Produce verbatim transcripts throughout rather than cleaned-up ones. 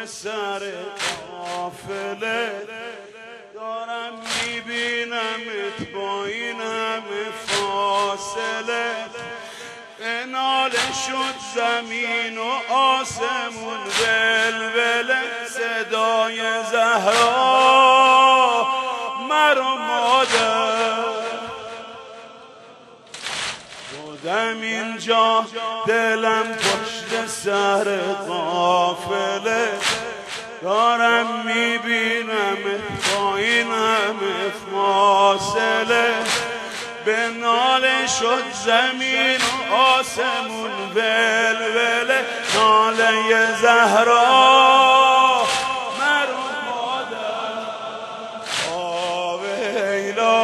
سر قافله دارم میبینمت با این همه فاصله ناله شد زمین و آسمون ولوله صدای زهرا مرا مادر بودم اینجا دلم پشت سر قافله دارم میبینم با این همه فاصله به ناله شد زمین و آسمون ولوله ناله زهرا مرا مادر آویلا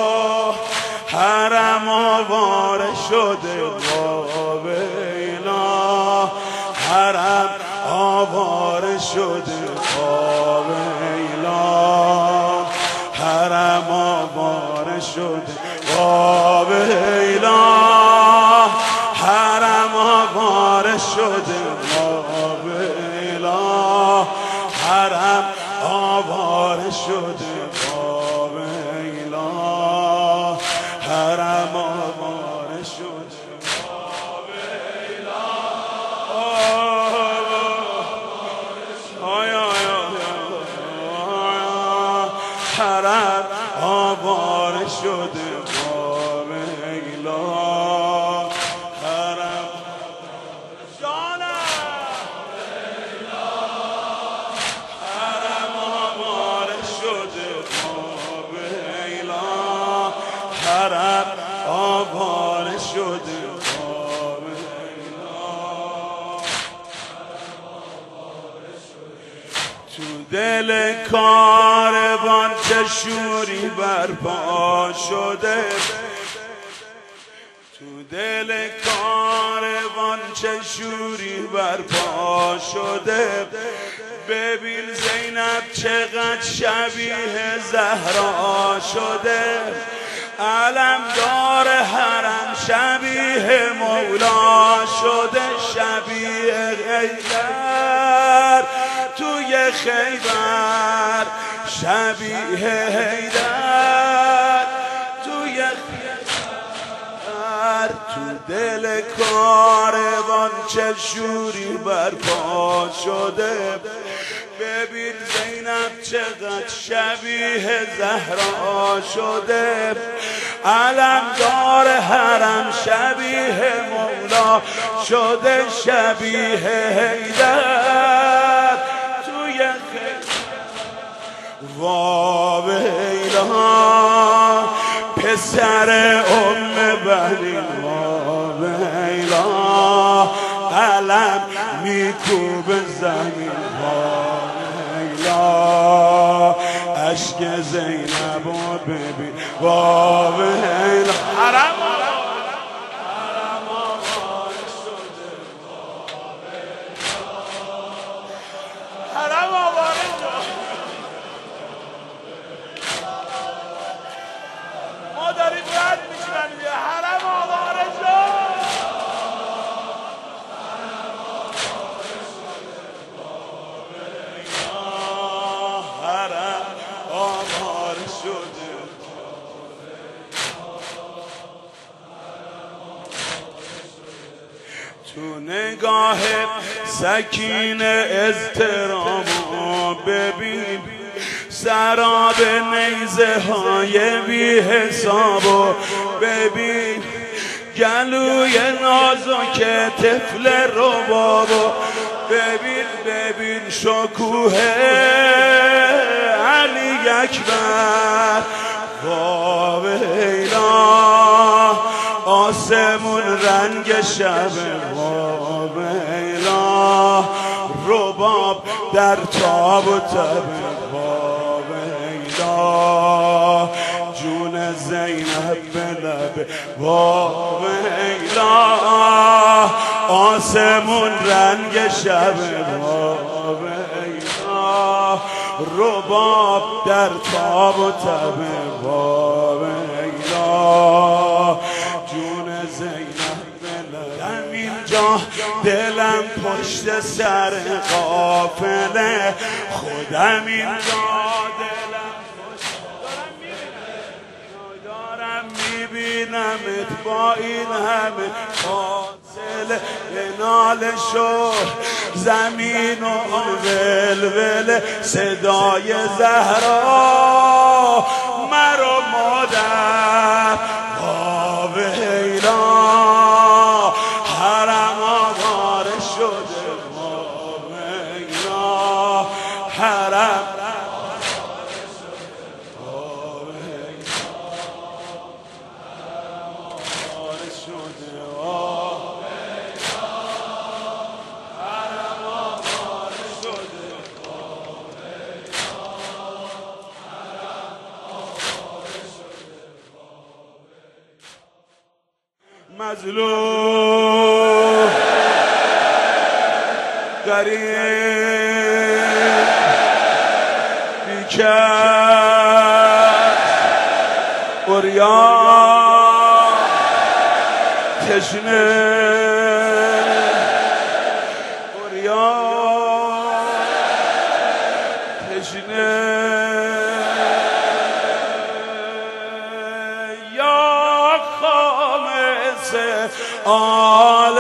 حرم آواره شده آویلا حرم آواره شده آویلا حرم آواره شده آویلا حرم آواره شده آویلا حرم آواره شده آویلا حرم آواره شده آویلا آیا حرم آواره شده حرم آواره شده تو دل کاروان چه شوری برپا شده تو دل کاروان چه شوری برپا شده ببین زینب چقدر شبیه زهرا شده علمدار حرم شبیه مولا شده شبیه حیدر توی خیبر شبیه حیدر توی خیبر تو دل کاروان چه شوری برپا شده ببین زینب چقدر شبیه زهرا شده علمدار حرم شبیه مولا شده شبیه حیدر توی واویلا پسر ام بنی واویلا قلم میکوب زمین عشق زینب و ببین واویلا حرم حرم آواره شده حرم آواره شده ما داریم رد میشنیم حرم آواره شده تو نگاه سکین اضطرامو ببین سراب نیزه های بی حسابو ببین گلوی نازک طفل ربابو ببین ببین شکوه علی اکبر واویلا آسمون رنگ شب واویلا رباب در تاب و تب واویلا جون زینب به لب واویلا آسمون رنگ شب واویلا رباب در تاب و تب واویلا جون زینب به لب اینجا دلم پشت سر قافله خودم اینجا دلم دارم میبینمت با این همه فاصله ناله شد زمین و ولوله صدای زهرا مرا مادر آب حیران حرم آواره شده آب حیران حرم مظلوم غریب بیکس عریان تشنه عریان تشنه آل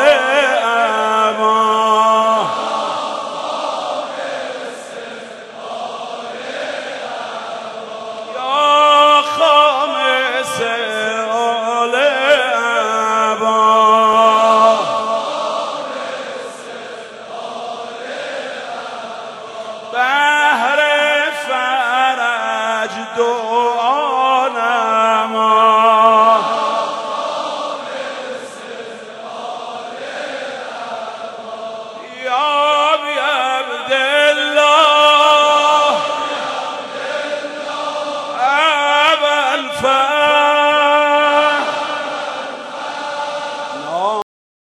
امان یا خامس آل امان بهر فرج دعا نما یا